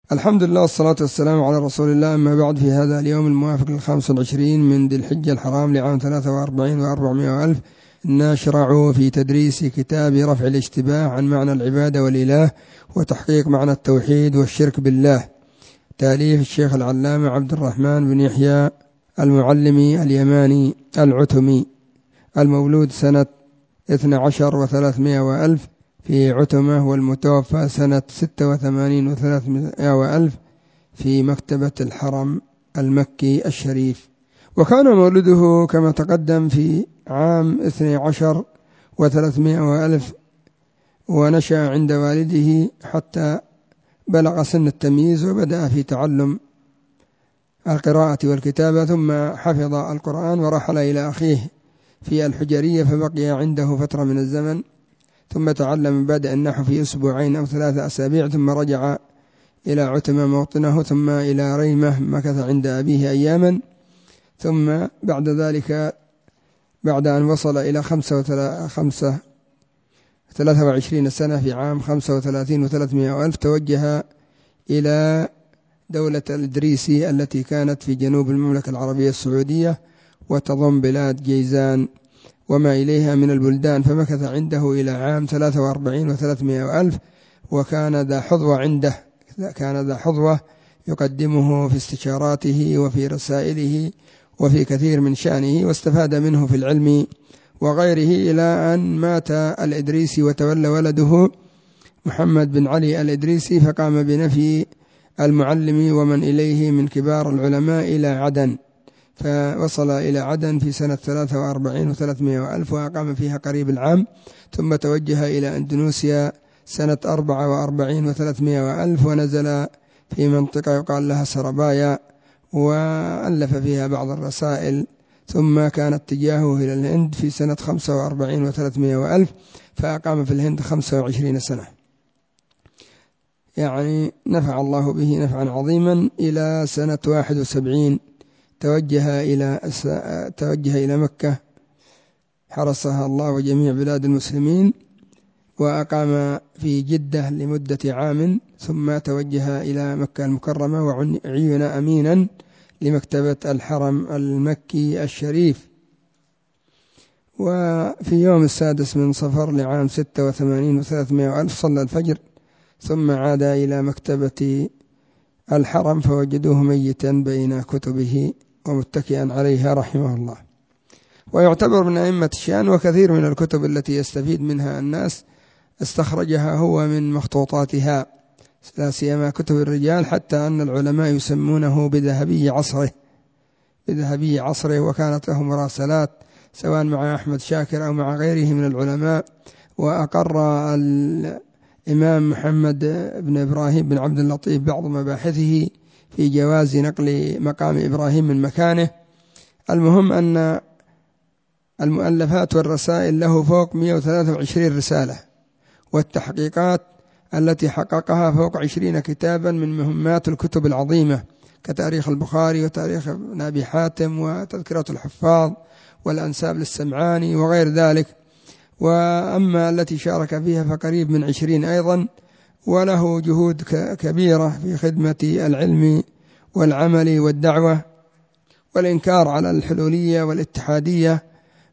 الحمد لله والصلاة والسلام على رسول الله. أما بعد، في هذا اليوم الموافق 25 من ذي الحجة الحرام لعام 43 و400 ألف، نشرع في تدريس كتاب رفع الاشتباه عن معنى العبادة والإله وتحقيق معنى التوحيد والشرك بالله، تأليف الشيخ العلامة عبد الرحمن بن يحيى المعلمي اليماني العتمي، المولود سنة 12 و300 ألف في عتمة، والمتوفى سنة 86 و300 ألف في مكتبة الحرم المكي الشريف. وكان مولده كما تقدم في عام 12 و300 ألف، ونشأ عند والده حتى بلغ سن التمييز، وبدأ في تعلم القراءة والكتابة، ثم حفظ القرآن ورحل إلى أخيه في الحجرية فبقي عنده فترة من الزمن، ثم تعلم بدء النحو في أسبوعين أو 3 أسابيع، ثم رجع إلى عتمة موطنه، ثم إلى ريمة مكث عند أبيه أياما، ثم بعد ذلك بعد أن وصل إلى 23 سنة في عام 35 و300 ألف توجه إلى دولة الإدريسي التي كانت في جنوب المملكة العربية السعودية وتضم بلاد جيزان وما إليها من البلدان، فمكث عنده إلى عام 43 و300 ألف، وكان ذا حظوة عنده، كان ذا حظوة يقدمه في استشاراته وفي رسائله وفي كثير من شأنه، واستفاد منه في العلم وغيره، إلى أن مات الإدريسي وتولى ولده محمد بن علي الإدريسي، فقام بنفي المعلم ومن إليه من كبار العلماء إلى عدن، فوصل إلى عدن في سنة 43 و300 ألف وأقام فيها قريب العام، ثم توجه إلى أندونيسيا سنة 44 و300 ألف، ونزل في منطقة يقال لها سربايا وألف فيها بعض الرسائل، ثم كان اتجاهه إلى الهند في سنة 45 و300 ألف، فأقام في الهند 25 سنة، يعني نفع الله به نفعا عظيما. إلى سنة 71 توجه إلى مكة حرسها الله وجميع بلاد المسلمين، وأقام في جدة لمدة عام، ثم توجه إلى مكة المكرمة وعين أمينا لمكتبة الحرم المكي الشريف. وفي يوم 6 من صفر لعام 86 و300 ألف صلى الفجر، ثم عاد إلى مكتبة الحرم فوجدوه ميتا بين كتبه ومتكئا عليها رحمه الله. ويعتبر من أئمة الشأن، وكثير من الكتب التي يستفيد منها الناس استخرجها هو من مخطوطاتها، لا سيما كتب الرجال، حتى أن العلماء يسمونه بذهبي عصره، وكانت له مراسلات سواء مع أحمد شاكر أو مع غيره من العلماء. وأقر الإمام محمد بن إبراهيم بن عبد اللطيف بعض مباحثه في جواز نقل مقام إبراهيم من مكانه. المهم أن المؤلفات والرسائل له فوق 123 رسالة، والتحقيقات التي حققها فوق 20 كتابا من مهمات الكتب العظيمة كتاريخ البخاري وتاريخ ابن أبي حاتم وتذكرة الحفاظ والأنساب للسمعاني وغير ذلك. وأما التي شارك فيها فقريب من 20 أيضا، وله جهود كبيرة في خدمة العلم والعمل والدعوة والإنكار على الحلولية والاتحادية،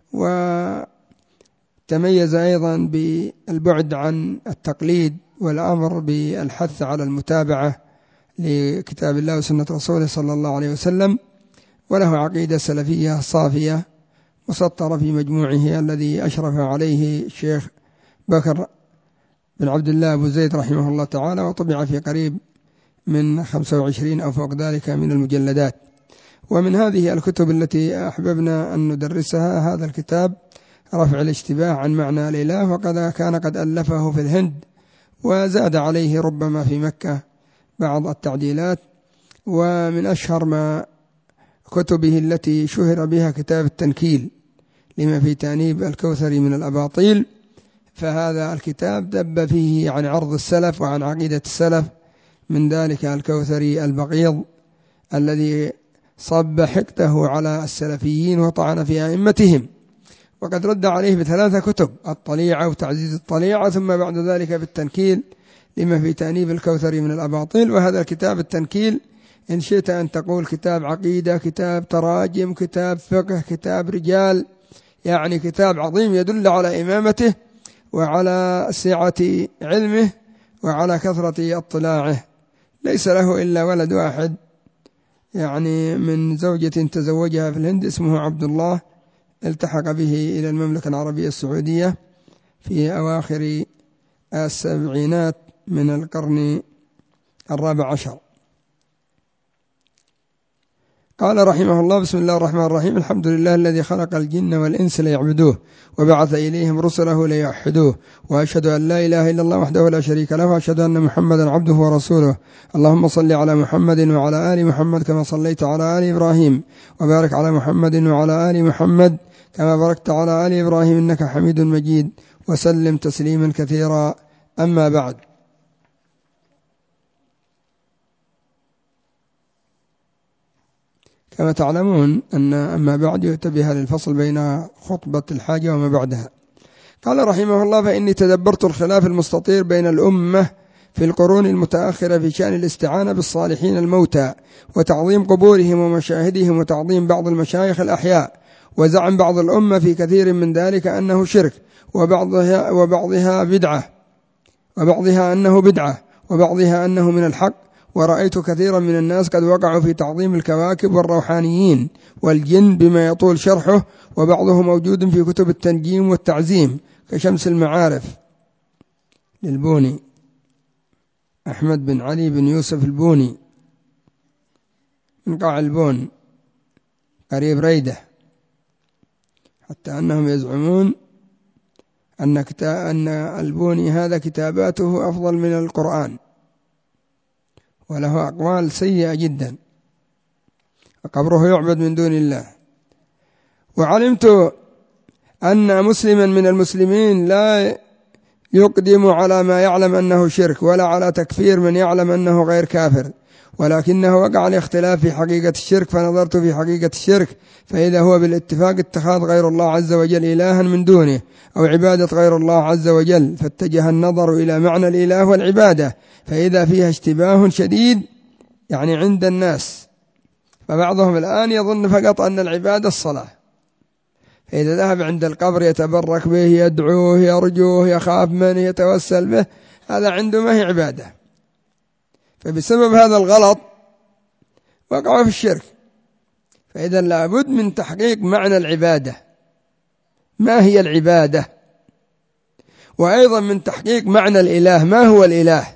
وتميز أيضا بالبعد عن التقليد والأمر بالحث على المتابعة لكتاب الله وسنة رسوله صلى الله عليه وسلم، وله عقيدة سلفية صافية مسطرة في مجموعه الذي أشرف عليه الشيخ بكر بن عبد الله أبو زيد رحمه الله تعالى، وطبع في قريب من 25 أو فوق ذلك من المجلدات. ومن هذه الكتب التي أحببنا أن ندرسها هذا الكتاب رفع الاشتباه عن معنى الإله، وقد كان قد ألفه في الهند وزاد عليه ربما في مكة بعض التعديلات. ومن أشهر ما كتبه التي شهر بها كتاب التنكيل لما في تأنيب الكوثري من الأباطيل، فهذا الكتاب دب فيه عن عرض السلف وعن عقيدة السلف، من ذلك الكوثري البغيض الذي صب حقده على السلفيين وطعن في أئمتهم، وقد رد عليه ب3 كتب: الطليعة وتعزيز الطليعة، ثم بعد ذلك بالتنكيل لما في تأنيب الكوثري من الأباطيل. وهذا الكتاب التنكيل إن شئت أن تقول كتاب عقيدة، كتاب تراجم، كتاب فقه، كتاب رجال، يعني كتاب عظيم يدل على إمامته وعلى سعة علمه وعلى كثرة اطلاعه. ليس له إلا ولد واحد، يعني من زوجة تزوجها في الهند اسمه عبد الله، التحق به إلى المملكة العربية السعودية في أواخر السبعينات من القرن 14. قال رحمه الله: بسم الله الرحمن الرحيم. الحمد لله الذي خلق الجن والإنس ليعبدوه وبعث إليهم رسله ليوحدوه، وأشهد أن لا إله إلا الله وحده لا شريك له، وأشهد أن محمدا عبده ورسوله. اللهم صل على محمد وعلى آل محمد كما صليت على آل إبراهيم، وبارك على محمد وعلى آل محمد كما باركت على آل إبراهيم إنك حميد مجيد، وسلم تسليما كثيرا. أما بعد، كما تعلمون أن أما بعد يؤتى بها للفصل بين خطبة الحاجة وما بعدها. قال رحمه الله: فإني تدبرت الخلاف المستطير بين الأمة في القرون المتأخرة في شأن الاستعانة بالصالحين الموتى وتعظيم قبورهم ومشاهدهم وتعظيم بعض المشايخ الأحياء، وزعم بعض الأمة في كثير من ذلك أنه شرك، وبعضها أنه بدعة، وبعضها أنه من الحق. ورأيت كثيرا من الناس قد وقعوا في تعظيم الكواكب والروحانيين والجن بما يطول شرحه، وبعضه موجود في كتب التنجيم والتعزيم كشمس المعارف للبوني أحمد بن علي بن يوسف البوني من قاع البون قريب ريدة، حتى أنهم يزعمون أن البوني هذا كتاباته أفضل من القرآن، وله أقوال سيئة جدا، وقبره يعبد من دون الله. وعلمت أن مسلما من المسلمين لا يقدم على ما يعلم أنه شرك، ولا على تكفير من يعلم أنه غير كافر، ولكنه وقع الاختلاف في حقيقة الشرك، فنظرت في حقيقة الشرك فإذا هو بالاتفاق اتخاذ غير الله عز وجل إلها من دونه، أو عبادة غير الله عز وجل، فاتجه النظر إلى معنى الإله والعبادة فإذا فيها اشتباه شديد يعني عند الناس. فبعضهم الآن يظن فقط أن العبادة الصلاة، فإذا ذهب عند القبر يتبرك به، يدعوه، يرجوه، يخاف منه، يتوسل به، هذا عنده ما هي عبادة. فبسبب هذا الغلط وقعوا في الشرك. فإذا لابد من تحقيق معنى العبادة، ما هي العبادة، وأيضا من تحقيق معنى الإله، ما هو الإله.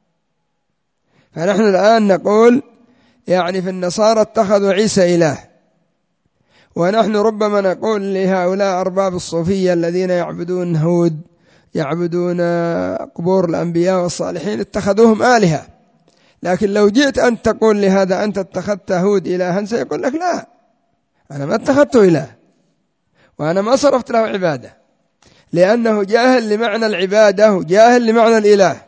فنحن الآن نقول يعني في النصارى اتخذوا عيسى إله، ونحن ربما نقول لهؤلاء أرباب الصوفية الذين يعبدون هود، يعبدون قبور الأنبياء والصالحين، اتخذوهم آلهة. لكن لو جئت أن تقول لهذا أنت اتخذت هود إلها، سيقول لك لا، أنا ما اتخذته إله، وأنا ما صرفت له عبادة، لأنه جاهل لمعنى العبادة وجاهل لمعنى الإله.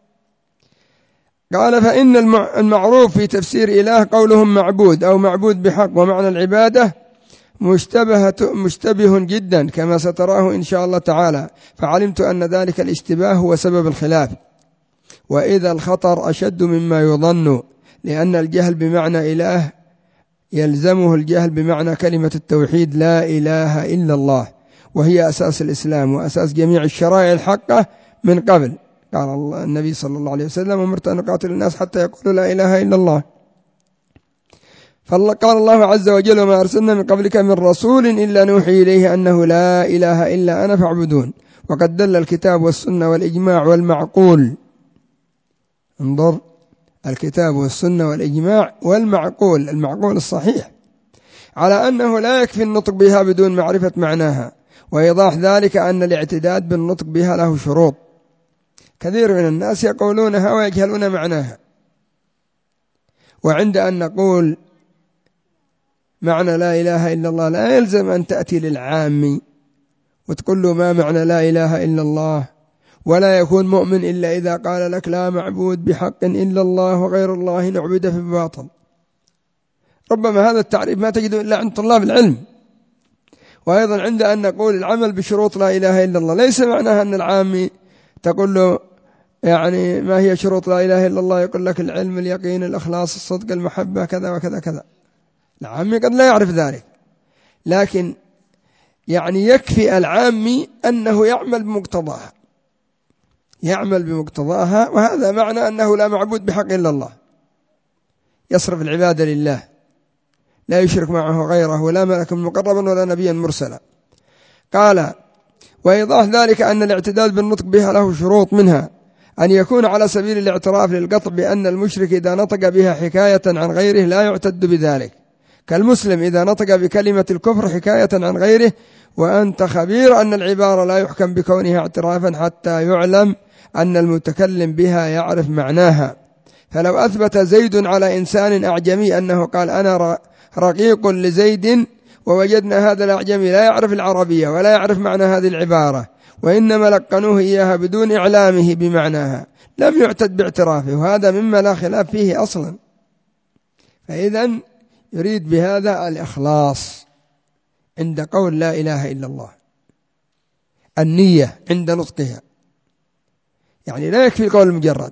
قال: فإن المعروف في تفسير إله قولهم معبود أو معبود بحق، ومعنى العبادة مشتبه جدا كما ستراه إن شاء الله تعالى. فعلمت أن ذلك الاشتباه هو سبب الخلاف، وإذا الخطر أشد مما يظن، لأن الجهل بمعنى إله يلزمه الجهل بمعنى كلمة التوحيد لا إله إلا الله، وهي أساس الإسلام وأساس جميع الشرائع الحقة من قبل. قال النبي صلى الله عليه وسلم: أمرت أن أقاتل الناس حتى يقولوا لا إله إلا الله. قال الله عز وجل: وما أرسلنا من قبلك من رسول إلا نوحي إليه أنه لا إله إلا أنا فاعبدون. وقد دل الكتاب والسنة والإجماع والمعقول، انظر، الكتاب والسنة والإجماع والمعقول، المعقول الصحيح، على أنه لا يكفي النطق بها بدون معرفة معناها. وإيضاح ذلك أن الاعتداد بالنطق بها له شروط. كثير من الناس يقولونها ويجهلون معناها. وعند أن نقول معنى لا إله إلا الله لا يلزم أن تأتي للعام وتقول له ما معنى لا إله إلا الله، ولا يكون مؤمن إلا إذا قال لك لا معبود بحق إلا الله وغير الله نعبد في الباطل. ربما هذا التعريف ما تجده إلا عند طلاب العلم. وأيضا عند أن نقول العمل بشروط لا إله إلا الله، ليس معناها أن العامي تقول له يعني ما هي شروط لا إله إلا الله؟ يقول لك العلم، اليقين، الإخلاص، الصدق، المحبة، كذا وكذا كذا. العامي قد لا يعرف ذلك، لكن يعني يكفي العامي أنه يعمل بمقتضاها، يعمل بمقتضاها، وهذا معنى أنه لا معبود بحق إلا الله، يصرف العبادة لله، لا يشرك معه غيره، ولا ملك مقربا ولا نبيا مرسلا. قال: وإيضاح ذلك أن الاعتداد بالنطق بها له شروط، منها أن يكون على سبيل الاعتراف للقطع بأن المشرك إذا نطق بها حكاية عن غيره لا يعتد بذلك، كالمسلم إذا نطق بكلمة الكفر حكاية عن غيره وأنت خبير أن العبارة لا يحكم بكونها اعترافا حتى يعلم أن المتكلم بها يعرف معناها. فلو أثبت زيد على إنسان أعجمي أنه قال أنا رقيق لزيد، ووجدنا هذا الأعجمي لا يعرف العربية ولا يعرف معنى هذه العبارة، وإنما لقنوه إياها بدون إعلامه بمعناها، لم يعتد باعترافه، وهذا مما لا خلاف فيه أصلا. فإذن يريد بهذا الإخلاص عند قول لا إله إلا الله، النية عند نطقها، يعني لا يكفي القول المجرد.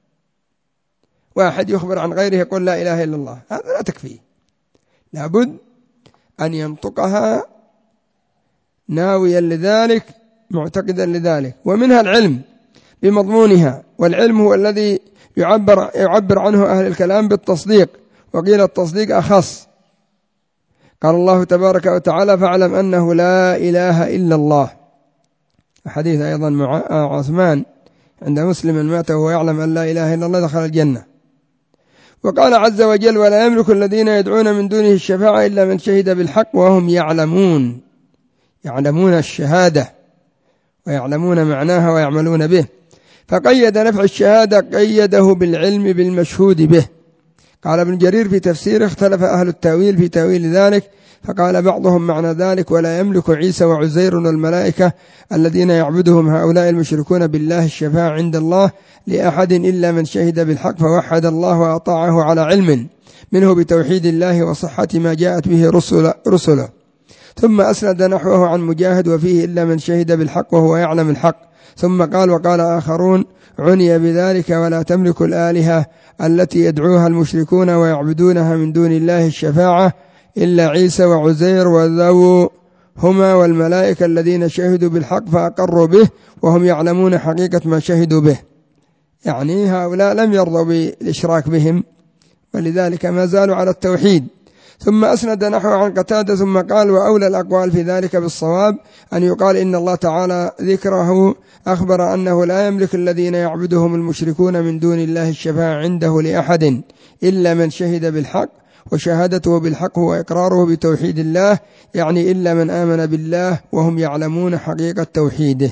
واحد يخبر عن غيره يقول لا إله إلا الله، هذا لا تكفيه، لابد أن ينطقها ناويا لذلك، معتقدا لذلك. ومنها العلم بمضمونها، والعلم هو الذي يعبر عنه أهل الكلام بالتصديق، وقيل التصديق أخص. قال الله تبارك وتعالى: فاعلم أنه لا إله إلا الله. حديث أيضا مع عثمان عند مسلم: من مات وهو يعلم أن لا إله إلا الله دخل الجنة. وقال عز وجل: ولا يملك الذين يدعون من دونه الشفاعة إلا من شهد بالحق وهم يعلمون، يعلمون الشهادة ويعلمون معناها ويعملون به. فقيد نفع الشهادة، قيده بالعلم بالمشهود به. قال ابن جرير في تفسيره: اختلف أهل التأويل في تأويل ذلك، فقال بعضهم معنى ذلك: ولا يملك عيسى وعزير والملائكة الذين يعبدهم هؤلاء المشركون بالله الشفاعة عند الله لأحد إلا من شهد بالحق فوحد الله وأطاعه على علم منه بتوحيد الله وصحة ما جاءت به رسله. ثم أسند نحوه عن مجاهد: وفيه إلا من شهد بالحق وهو يعلم الحق. ثم قال: وقال آخرون عني بذلك: ولا تملك الآلهة التي يدعوها المشركون ويعبدونها من دون الله الشفاعة إلا عيسى وعزير وذو هما والملائكة الذين شهدوا بالحق فأقروا به وهم يعلمون حقيقة ما شهدوا به. يعني هؤلاء لم يرضوا بالإشراك بهم، ولذلك ما زالوا على التوحيد. ثم أسند نحو عن قتادة ثم قال: وأولى الأقوال في ذلك بالصواب أن يقال إن الله تعالى ذكره أخبر أنه لا يملك الذين يعبدهم المشركون من دون الله الشفاعة عنده لأحد إلا من شهد بالحق، وشهادته بالحق هو إقراره بتوحيد الله، يعني إلا من آمن بالله وهم يعلمون حقيقة توحيده.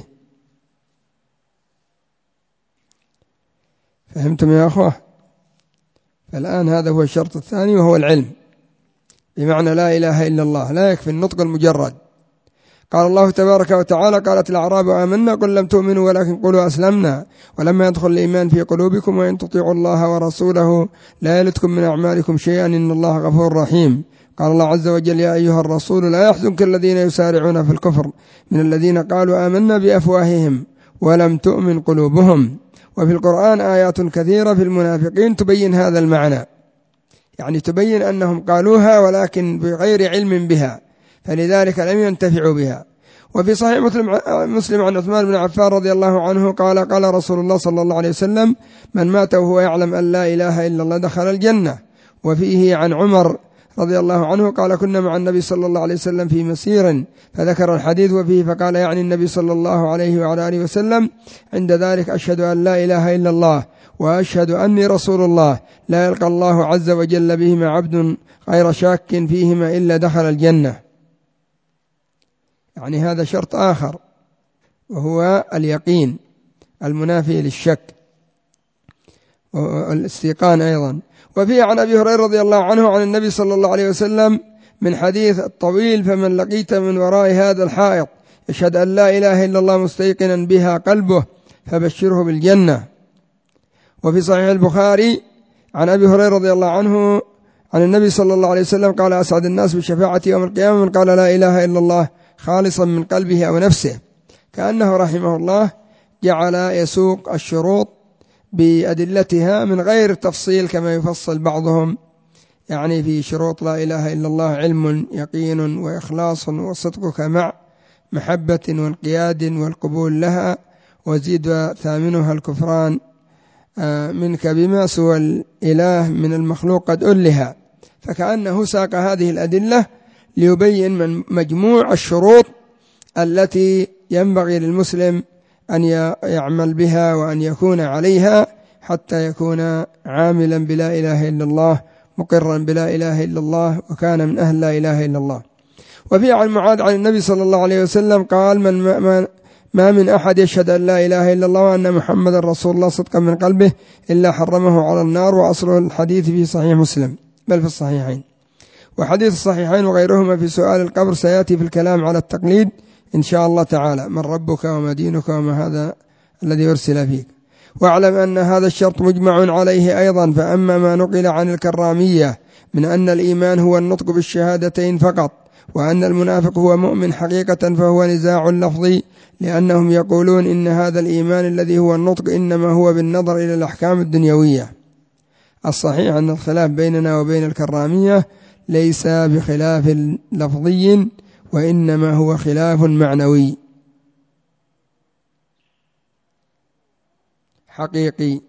فهمتم يا أخوة؟ فالآن هذا هو الشرط الثاني، وهو العلم بمعنى لا إله إلا الله، لا يكفي النطق المجرد. قال الله تبارك وتعالى: قالت الأعراب آمنا قل لم تؤمنوا ولكن قولوا أسلمنا ولما يدخل الإيمان في قلوبكم وإن تطيعوا الله ورسوله لا يلتكم من أعمالكم شيئا إن الله غفور رحيم. قال الله عز وجل: يا أيها الرسول لا يحزنك الذين يسارعون في الكفر من الذين قالوا آمنا بأفواههم ولم تؤمن قلوبهم. وفي القرآن آيات كثيرة في المنافقين تبين هذا المعنى، يعني تبين أنهم قالوها ولكن بغير علم بها، فلذلك لم ينتفعوا بها. وفي صحيح مسلم عن عثمان بن عفان رضي الله عنه قال: قال رسول الله صلى الله عليه وسلم: من مات وهو يعلم أن لا إله إلا الله دخل الجنة. وفيه عن عمر رضي الله عنه قال: كنا مع النبي صلى الله عليه وسلم في مسير فذكر الحديث وفيه فقال يعني النبي صلى الله عليه وعلى آله وسلم عند ذلك: أشهد أن لا إله إلا الله وأشهد أني رسول الله، لا يلقى الله عز وجل بهما عبد غير شاك فيهما إلا دخل الجنة. يعني هذا شرط آخر وهو اليقين المنافي للشك والاستيقان أيضا. وفيه عن أبي هريرة رضي الله عنه عن النبي صلى الله عليه وسلم من حديث الطويل: فمن لقيت من وراء هذا الحائط يشهد أن لا إله إلا الله مستيقنا بها قلبه فبشره بالجنة. وفي صحيح البخاري عن أبي هريرة رضي الله عنه عن النبي صلى الله عليه وسلم قال: أسعد الناس بالشفاعة يوم القيامة من قال لا إله إلا الله خالصا من قلبه أو نفسه. كأنه رحمه الله جعل يسوق الشروط بأدلتها من غير تفصيل كما يفصل بعضهم، يعني في شروط لا إله إلا الله علم يقين وإخلاص وصدقك مع محبة وانقياد والقبول لها، وزيد ثامنها الكفران منك بما سوى الإله من المخلوق قد ألها. فكأنه ساق هذه الأدلة ليبين من مجموع الشروط التي ينبغي للمسلم أن يعمل بها وأن يكون عليها حتى يكون عاملا بلا إله إلا الله، مقرا بلا إله إلا الله، وكان من أهل لا إله إلا الله. وفي عن معاذ عن النبي صلى الله عليه وسلم قال: ما من أحد يشهد أن لا إله إلا الله وأن محمد رسول الله صدقا من قلبه إلا حرمه على النار. وأصل الحديث في صحيح مسلم بل في الصحيحين، وحديث الصحيحين وغيرهما في سؤال القبر سيأتي في الكلام على التقليد إن شاء الله تعالى: من ربك وما دينك وما هذا الذي أرسل فيك. واعلم أن هذا الشرط مجمع عليه أيضا. فأما ما نقل عن الكرامية من أن الإيمان هو النطق بالشهادتين فقط، وأن المنافق هو مؤمن حقيقة، فهو نزاع لفظي، لأنهم يقولون إن هذا الإيمان الذي هو النطق إنما هو بالنظر إلى الأحكام الدنيوية. الصحيح أن الخلاف بيننا وبين الكرامية ليس بخلاف لفظي، وإنما هو خلاف معنوي حقيقي،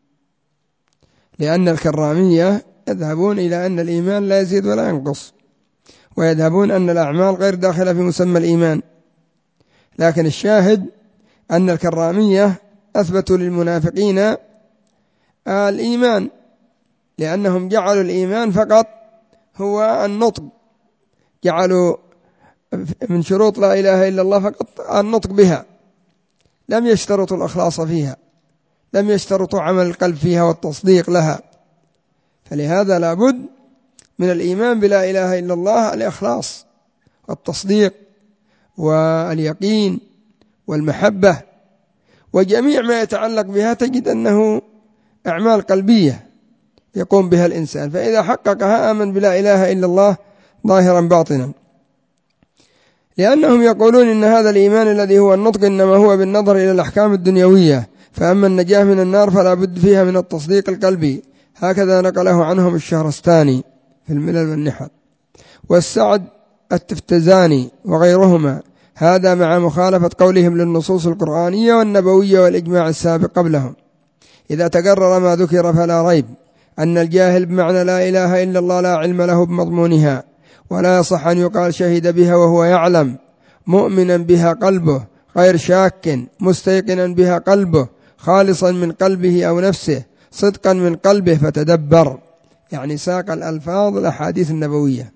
لأن الكرامية يذهبون إلى أن الإيمان لا يزيد ولا ينقص، ويذهبون أن الأعمال غير داخلة في مسمى الإيمان. لكن الشاهد أن الكرامية أثبتوا للمنافقين الإيمان، لأنهم جعلوا الإيمان فقط هو النطق، جعلوا من شروط لا إله إلا الله فقط النطق بها، لم يشترطوا الإخلاص فيها، لم يشترطوا عمل القلب فيها والتصديق لها. فلهذا لابد من الإيمان بلا إله إلا الله الإخلاص والتصديق واليقين والمحبة، وجميع ما يتعلق بها تجد أنه أعمال قلبية يقوم بها الإنسان، فإذا حققها آمن بلا إله إلا الله ظاهرا باطنا. لأنهم يقولون إن هذا الإيمان الذي هو النطق إنما هو بالنظر إلى الأحكام الدنيوية، فأما النجاة من النار فلا بد فيها من التصديق القلبي. هكذا نقله عنهم الشهرستاني في الملل والنحل، والسعد التفتزاني وغيرهما، هذا مع مخالفة قولهم للنصوص القرآنية والنبوية والإجماع السابق قبلهم. إذا تقرر ما ذكر فلا ريب أن الجاهل بمعنى لا إله إلا الله لا علم له بمضمونها، ولا يصح أن يقال شهد بها وهو يعلم، مؤمنا بها قلبه غير شاك، مستيقنا بها قلبه، خالصا من قلبه أو نفسه، صدقا من قلبه فتدبر. يعني ساق الألفاظ الأحاديث النبوية.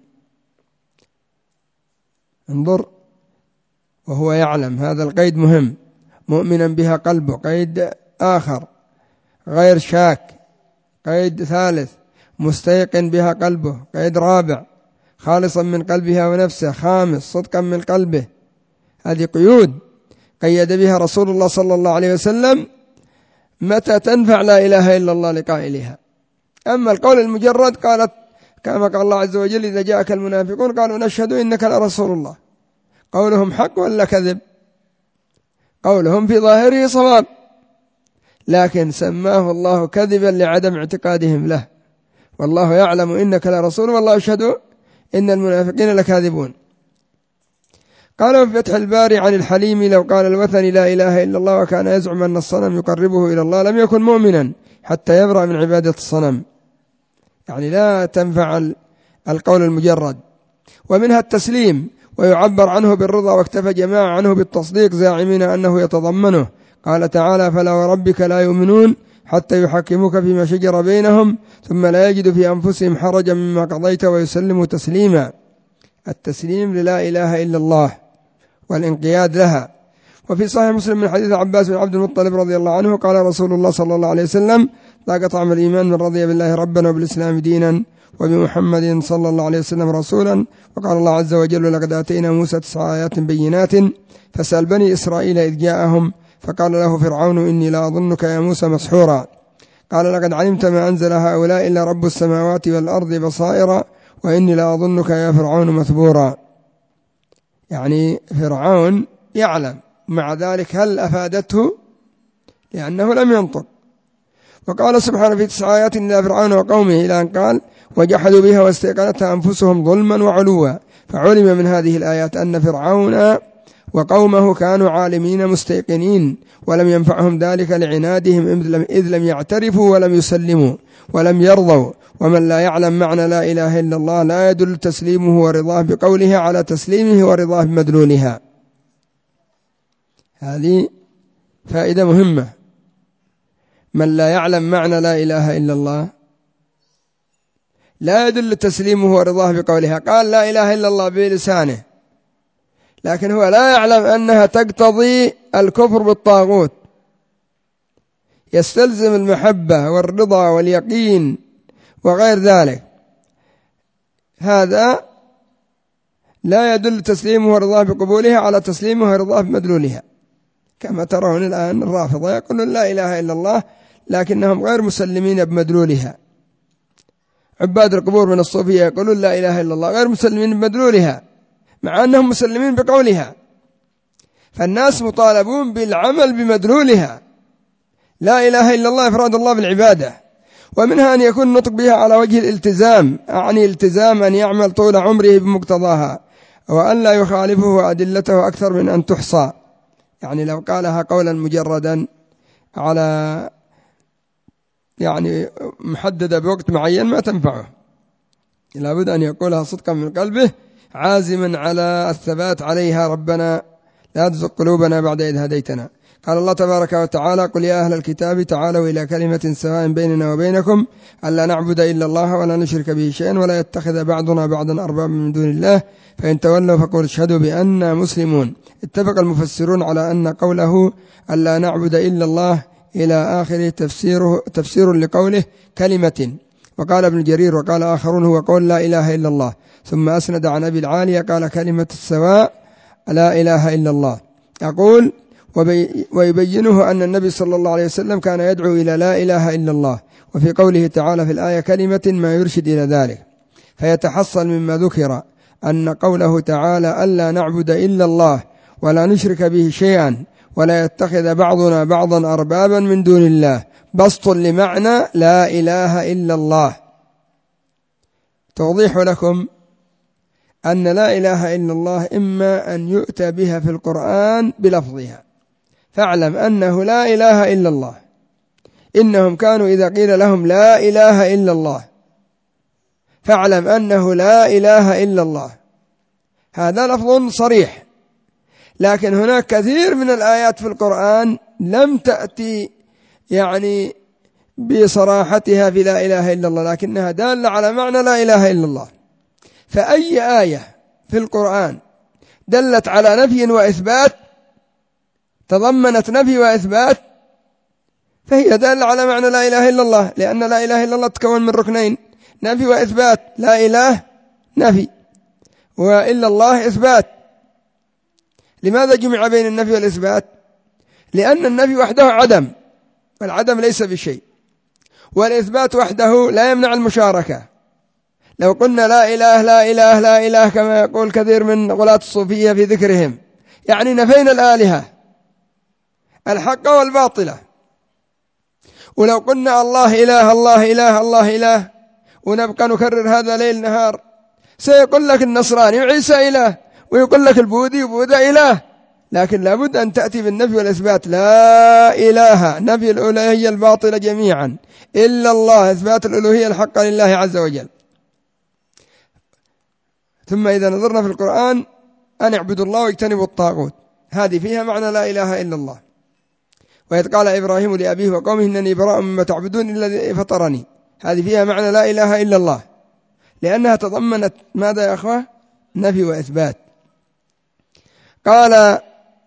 انظر، وهو يعلم، هذا القيد مهم. مؤمنا بها قلبه قيد آخر، غير شاك قيد ثالث، مستيقن بها قلبه قيد رابع، خالصا من قلبها ونفسه خامس، صدقا من قلبه. هذه قيود قيد بها رسول الله صلى الله عليه وسلم متى تنفع لا إله إلا الله لقائلها. أما القول المجرد قالت كما قال الله عز وجل: إذا جاءك المنافقون قالوا نشهد إنك لرسول الله. قولهم حق ولا كذب؟ قولهم في ظاهره صواب، لكن سماه الله كذبا لعدم اعتقادهم له. والله يعلم إنك لرسول، والله يشهد إن المنافقين لكاذبون. قال في فتح الباري عن الحليم: لو قال الوثني لا إله إلا الله وكان يزعم أن الصنم يقربه إلى الله لم يكن مؤمنا حتى يبرأ من عبادة الصنم. يعني لا تنفع القول المجرد. ومنها التسليم، ويعبر عنه بالرضا، واكتفى جماعة عنه بالتصديق زاعمين أنه يتضمنه. قال تعالى: فلا وربك لا يؤمنون حتى يحكموك فيما شجر بينهم ثم لا يجد في أنفسهم حرجا مما قضيت ويسلموا تسليما. التسليم للا إله إلا الله والانقياد لها. وفي صحيح مسلم من حديث عباس بن عبد المطلب رضي الله عنه قال رسول الله صلى الله عليه وسلم: ذاق طعم الإيمان من رضي بالله ربا وبالإسلام دينا وبمحمد صلى الله عليه وسلم رسولا. وقال الله عز وجل: لقد آتينا موسى 9 آيات بينات فسأل بني إسرائيل إذ جاءهم فقال له فرعون: إني لا أظنك يا موسى مسحورا. قال: لقد علمت ما أنزل هؤلاء إلا رب السماوات والأرض بصائر وإني لا أظنك يا فرعون مثبورا. يعني فرعون يعلم، مع ذلك هل أفادته؟ لأنه لم ينطق. وقال سبحانه في 9 آيات إلى فرعون وقومه إلى أن قال وجحدوا بها واستيقنتها أنفسهم ظلما وعلوا. فعلم من هذه الآيات أن فرعون وقومه كانوا عالمين مستيقنين، ولم ينفعهم ذلك لعنادهم إذ لم يعترفوا ولم يسلموا ولم يرضوا. ومن لا يعلم معنى لا إله إلا الله لا يدل تسليمه ورضاه بقوله على تسليمه ورضاه بمدلولها. هذه فائدة مهمة. من لا يعلم معنى لا إله إلا الله لا يدل تسليمه ورضاه بقولها. قال لا إله إلا الله بلسانه، لكن هو لا يعلم أنها تقتضي الكفر بالطاغوت، يستلزم المحبة والرضا واليقين وغير ذلك. هذا لا يدل تسليمه ورضاه بقبولها على تسليمه ورضاه بمدلولها، كما ترون الآن الرافضة يقولون لا إله إلا الله لكنهم غير مسلمين بمدلولها. عباد القبور من الصوفية يقولون لا إله إلا الله غير مسلمين بمدلولها مع أنهم مسلمين بقولها. فالناس مطالبون بالعمل بمدلولها. لا إله إلا الله إفراد الله بالعبادة، ومنها أن يكون النطق بها على وجه الالتزام، أعني التزام أن يعمل طول عمره بمقتضاها، وأن لا يخالفه أدلته أكثر من أن تحصى. يعني لو قالها قولا مجردا على محددة بوقت معين ما تنفعه، لابد أن يقولها صدقا من قلبه عازما على الثبات عليها. ربنا لا تزغ قلوبنا بعد إذ هديتنا. قال الله تبارك وتعالى قل يا أهل الكتاب تعالوا إلى كلمة سواء بيننا وبينكم ألا نعبد إلا الله ولا نشرك به شيئا ولا يتخذ بعضنا بعضا أربابا من دون الله فإن تولوا فقل اشهدوا بأننا مسلمون. اتفق المفسرون على أن قوله ألا نعبد إلا الله إلى آخره تفسير لقوله كلمة. وقال ابن جرير وقال آخرون هو قول لا إله إلا الله، ثم أسند عن أبي العالية قال كلمة السواء لا إله إلا الله. أقول ويبينه أن النبي صلى الله عليه وسلم كان يدعو إلى لا إله إلا الله، وفي قوله تعالى في الآية كلمة ما يرشد إلى ذلك. فيتحصل مما ذكر أن قوله تعالى ألا نعبد إلا الله ولا نشرك به شيئا ولا يتخذ بعضنا بعضا أربابا من دون الله بسط لمعنى لا إله إلا الله. توضيح لكم أن لا إله إلا الله إما أن يؤتى بها في القرآن بلفظها، فاعلم أنه لا إله إلا الله. إنهم كانوا إذا قيل لهم لا إله إلا الله فاعلم أنه لا إله إلا الله، هذا لفظ صريح. لكن هناك كثير من الآيات في القرآن لم تأتي بصراحتها في لا إله إلا الله، لكنها دالة على معنى لا إله إلا الله. فأي آية في القرآن دلت على نفي وإثبات تضمنت نفي وإثبات فهي دالة على معنى لا إله إلا الله، لأن لا إله إلا الله تكون من ركنين نفي وإثبات. لا إله نفي وإلا الله إثبات. لماذا جمع بين النفي والإثبات؟ لأن النفي وحده عدم والعدم ليس بشيء، والإثبات وحده لا يمنع المشاركة. لو قلنا لا إله لا إله لا إله كما يقول كثير من غلاة الصوفية في ذكرهم نفينا الآلهة الحق والباطلة. ولو قلنا الله إله الله إله الله إله ونبقى نكرر هذا ليل نهار سيقول لك النصراني وعيسى إله، ويقول لك البوذي وبوذا إله. لكن لابد أن تأتي بالنفي والإثبات. لا إله نفي الألوهية الباطلة جميعا إلا الله إثبات الألوهية الحق لله عز وجل. ثم إذا نظرنا في القرآن أن اعبدوا الله واجتنبوا الطاغوت، هذه فيها معنى لا إله إلا الله. وإذ قال إبراهيم لأبيه وقومه إنني براء مما تعبدون إلا الذي فطرني، هذه فيها معنى لا إله إلا الله، لأنها تضمنت ماذا يا أخوة؟ نفي وإثبات. قال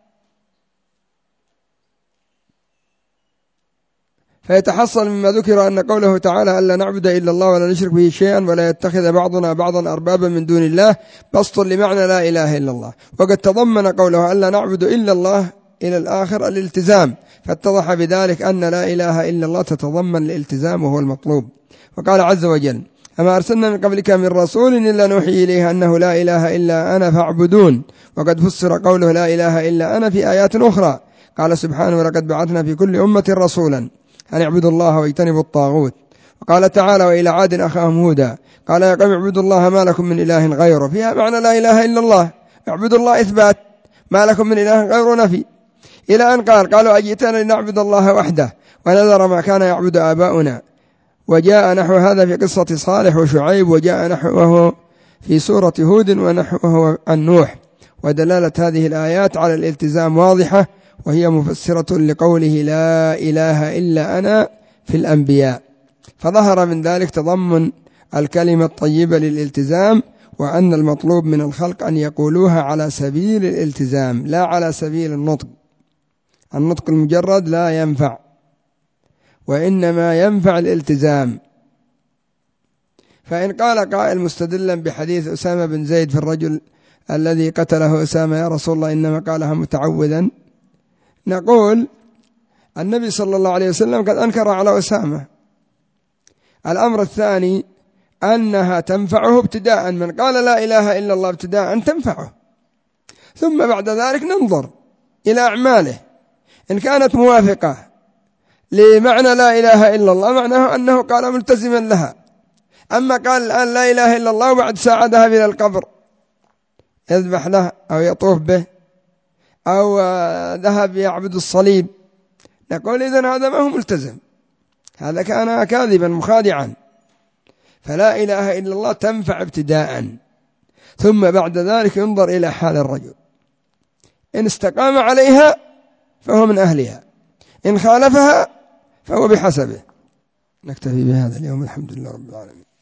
فيتحصل مما ذكر أن قوله تعالى ألا نعبد إلا الله ولا نشرك به شيئا ولا يتخذ بعضنا بعضا أربابا من دون الله بسط لمعنى لا إله إلا الله. وقد تضمن قوله ألا نعبد إلا الله إلى الآخر الالتزام، فاتضح بذلك أن لا إله إلا الله تتضمن الالتزام وهو المطلوب. وقال عز وجل أما أرسلنا من قبلك من رسول إلا نوحي إليه أنه لا إله إلا أنا فاعبدون. وقد فسر قوله لا إله إلا أنا في آيات أخرى. قال سبحانه ولقد بعثنا في كل أمة رسولا. أن اعبدوا الله واجتنبوا الطاغوت. وقال تعالى: وإلى عاد أخاهم هودا قال يا قوم اعبدوا الله ما لكم من إله غيره، فيها معنى لا إله إلا الله، اعبدوا الله إثبات، ما لكم من إله غيره نفي، إلى أن قالوا أجئتنا لنعبد الله وحده ونذر ما كان يعبد آباؤنا. وجاء نحو هذا في قصة صالح وشعيب، وجاء نحوه في سورة هود، ونحوه عن نوح. ودلالة هذه الآيات على الالتزام واضحة، وهي مفسرة لقوله لا إله إلا أنا في الأنبياء، فظهر من ذلك تضمن الكلمة الطيبة للالتزام، وأن المطلوب من الخلق أن يقولوها على سبيل الالتزام لا على سبيل النطق. النطق المجرد لا ينفع، وإنما ينفع الالتزام. فإن قال قائل مستدلا بحديث أسامة بن زيد في الرجل الذي قتله أسامة: يا رسول الله إنما قالها متعوذا، نقول النبي صلى الله عليه وسلم قد أنكر على أسامة. الأمر الثاني أنها تنفعه ابتداء، من قال لا إله إلا الله ابتداء تنفعه، ثم بعد ذلك ننظر إلى أعماله، إن كانت موافقة لمعنى لا إله إلا الله معناه أنه قال ملتزما لها. أما قال الآن لا إله إلا الله وبعد ساعة ذهب إلى القبر يذبح له أو يطوف به أو ذهب يعبد الصليب، نقول إذن هذا ما هو ملتزم، هذا كان كاذبا مخادعا. فلا إله إلا الله تنفع ابتداء، ثم بعد ذلك ينظر إلى حال الرجل، إن استقام عليها فهو من أهلها، إن خالفها فهو بحسبه. نكتفي بهذا اليوم، الحمد لله رب العالمين.